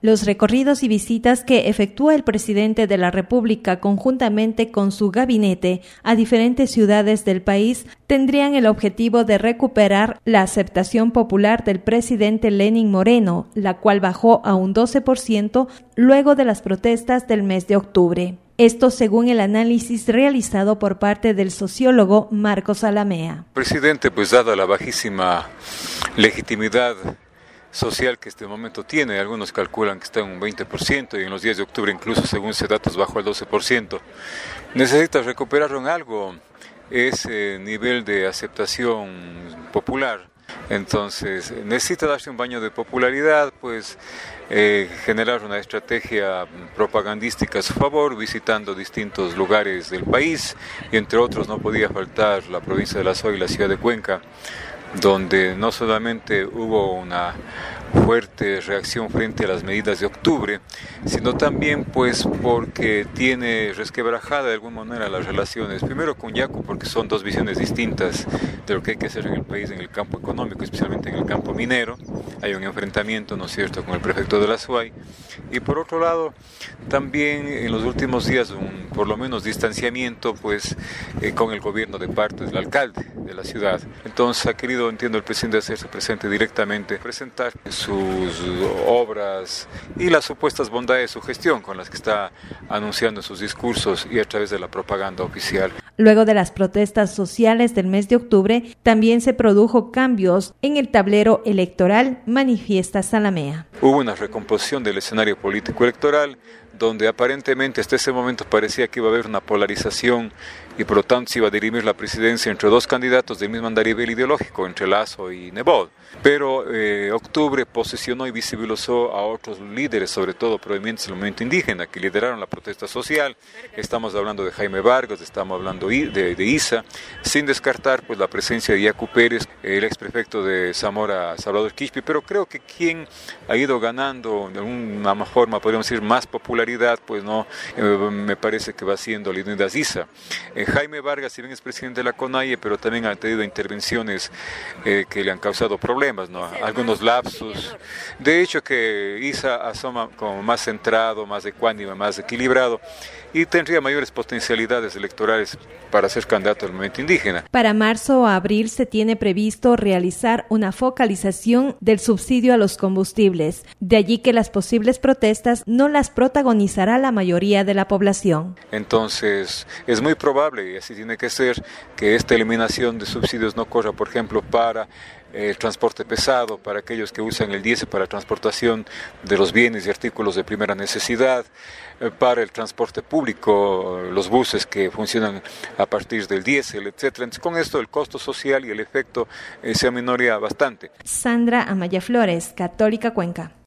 Los recorridos y visitas que efectúa el presidente de la República conjuntamente con su gabinete a diferentes ciudades del país tendrían el objetivo de recuperar la aceptación popular del presidente Lenín Moreno, la cual bajó a un 12% luego de las protestas del mes de octubre. Esto según el análisis realizado por parte del sociólogo Marcos Alamea. El presidente, dada la bajísima legitimidad social que este momento tiene, algunos calculan que está en un 20% y en los días de octubre incluso según ese datos bajó al 12%, necesita recuperar en algo ese nivel de aceptación popular. Entonces necesita darse un baño de popularidad, generar una estrategia propagandística a su favor, visitando distintos lugares del país, y entre otros no podía faltar la provincia de La Suay y la ciudad de Cuenca, donde no solamente hubo una fuerte reacción frente a las medidas de octubre, sino también porque tiene resquebrajada de alguna manera las relaciones, primero con Yacu, porque son dos visiones distintas de lo que hay que hacer en el país en el campo económico, especialmente en el campo minero. Hay un enfrentamiento, ¿no es cierto?, con el prefecto de La Suay, y por otro lado también en los últimos días por lo menos distanciamiento con el gobierno de parte del alcalde de la ciudad. Entonces ha querido, entiendo, el presidente hacerse presente directamente, presentar sus obras y las supuestas bondades de su gestión con las que está anunciando sus discursos y a través de la propaganda oficial. Luego de las protestas sociales del mes de octubre, también se produjo cambios en el tablero electoral, manifiesta Salamea. Hubo una recomposición del escenario político electoral, donde aparentemente hasta ese momento parecía que iba a haber una polarización y por lo tanto se iba a dirimir la presidencia entre dos candidatos del mismo andarivel ideológico, entre Lasso y Nebot. Pero octubre posicionó y visibilizó a otros líderes, sobre todo provenientes del movimiento indígena, que lideraron la protesta social. Estamos hablando de Jaime Vargas, estamos hablando de Isa, sin descartar la presencia de Yacu Pérez, el exprefecto de Zamora, Salvador Quispe, pero creo que quien ha ido ganando de alguna forma, podríamos decir, más popularidad, me parece que va siendo Leonidas Isa. Jaime Vargas, si bien es presidente de la CONAIE, pero también ha tenido intervenciones que le han causado problemas, ¿no? Algunos lapsus. De hecho, que Isa asoma como más centrado, más ecuánime, más equilibrado, y tendría mayores potencialidades electorales para ser candidato al movimiento indígena. Para marzo o abril se tiene previsto realizar una focalización del subsidio a los combustibles. De allí que las posibles protestas no las protagonizará la mayoría de la población. Entonces, es muy probable, y así tiene que ser, que esta eliminación de subsidios no corra, por ejemplo, para el transporte pesado, para aquellos que usan el diésel para transportación de los bienes y artículos de primera necesidad, para el transporte público, los buses que funcionan a partir del diésel, etcétera. Entonces, con esto el costo social y el efecto se aminoría bastante. Sandra Amaya Flores, Católica Cuenca.